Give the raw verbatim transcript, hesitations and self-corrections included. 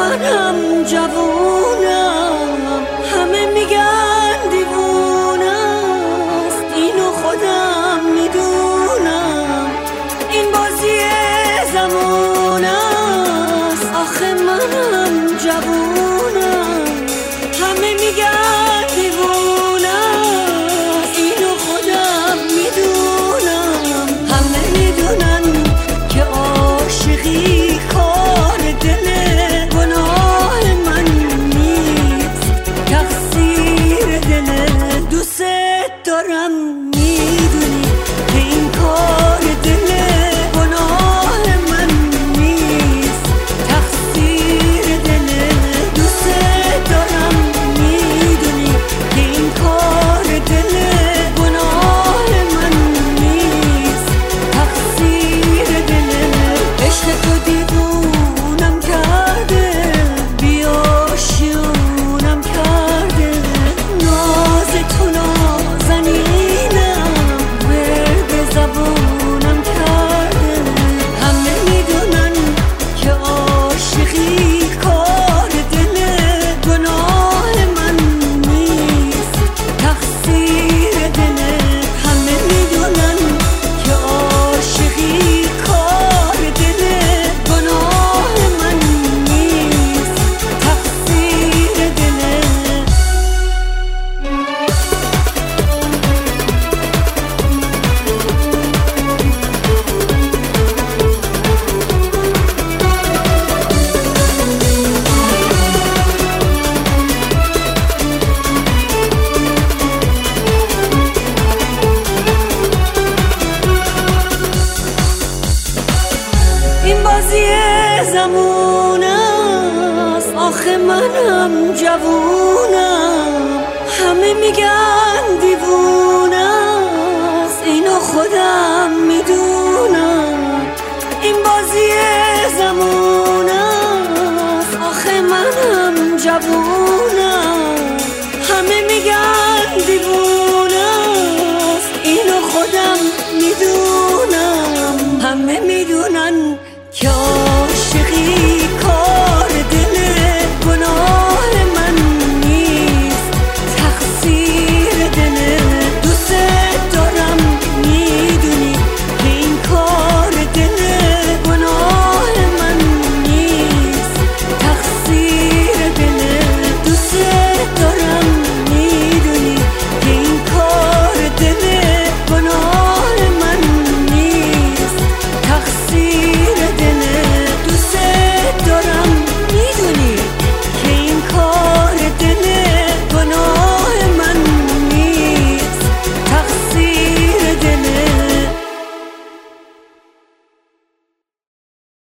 منم جوونم، همه میگن دیوونست، اینو خودم میدونم، این بازی زمونست. آخه منم جوونم، همه میگن دیوونست، اینو خودم میدونم. همه میدونن که عاشقی کار دله، گناه من نیست، تقصیر دله. دوست دارم میدونی که این کار دله، گناه من نیست، تقصیر دله. دوست دارم میدونی که این کار دله، گناه من نیست، تقصیر دله. عشق تو دیوونم کرده، بیاشونم کرده، ناز تو نازنینم ورد زبونم کرده. همه میدونن که عاشقی کار دله، گناه من نیست، تقصیر دله. همه میدونن که عاشقی کار دله، گناه من نیست، تقصیر دله. این بازی زمونست، آخه منم جوونم، همه میگن دیوونست، اینو خودم